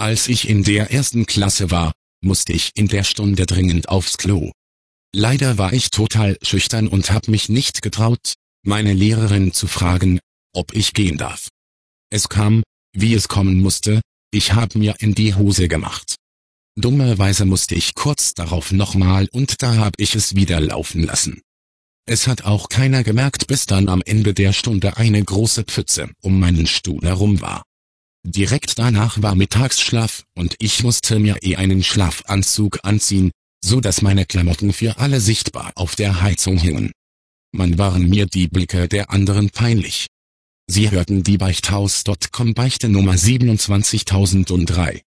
Als ich in der 1. Klasse war, musste ich in der Stunde dringend aufs Klo. Leider war ich total schüchtern und hab mich nicht getraut, meine Lehrerin zu fragen, ob ich gehen darf. Es kam, wie es kommen musste, ich hab mir in die Hose gemacht. Dummerweise musste ich kurz darauf nochmal und da hab ich es wieder laufen lassen. Es hat auch keiner gemerkt, bis dann am Ende der Stunde eine große Pfütze um meinen Stuhl herum war. Direkt danach war Mittagsschlaf und ich musste mir einen Schlafanzug anziehen, so dass meine Klamotten für alle sichtbar auf der Heizung hingen. Man waren mir die Blicke der anderen peinlich. Sie hörten die Beichthaus.com Beichte Nummer 27003.